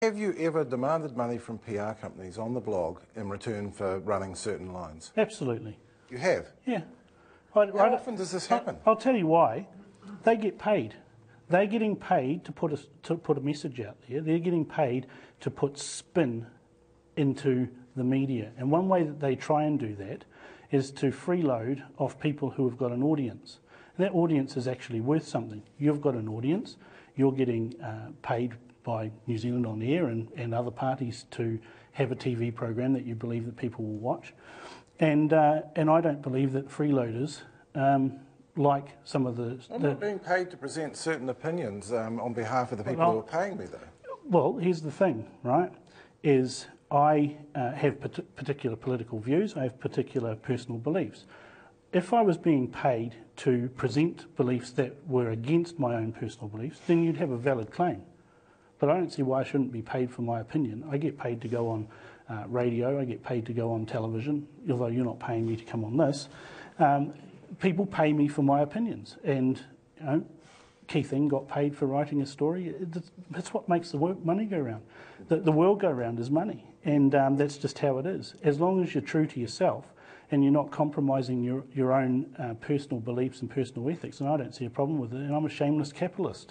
Have you ever demanded money from PR companies on the blog in return for running certain lines? Absolutely. You have? Yeah. How often does this happen? I'll tell you why. They get paid. They're getting paid to put a message out there. They're getting paid to put spin into the media. And one way that they try and do that is to freeload off people who have got an audience. And that audience is actually worth something. You've got an audience. You're getting paid by New Zealand On Air and other parties to have a TV program that you believe that people will watch. And I don't believe that freeloaders, like some of the... I'm not being paid to present certain opinions on behalf of the people who are paying me, though. Well, here's the thing, right, is I have particular political views, I have particular personal beliefs. If I was being paid to present beliefs that were against my own personal beliefs, then you'd have a valid claim. But I don't see why I shouldn't be paid for my opinion. I get paid to go on radio, I get paid to go on television, although you're not paying me to come on this. People pay me for my opinions, and you know, Keithing got paid for writing a story. That's what makes the money go round. The world go round is money, and that's just how it is. As long as you're true to yourself and you're not compromising your own personal beliefs and personal ethics, and I don't see a problem with it, and I'm a shameless capitalist.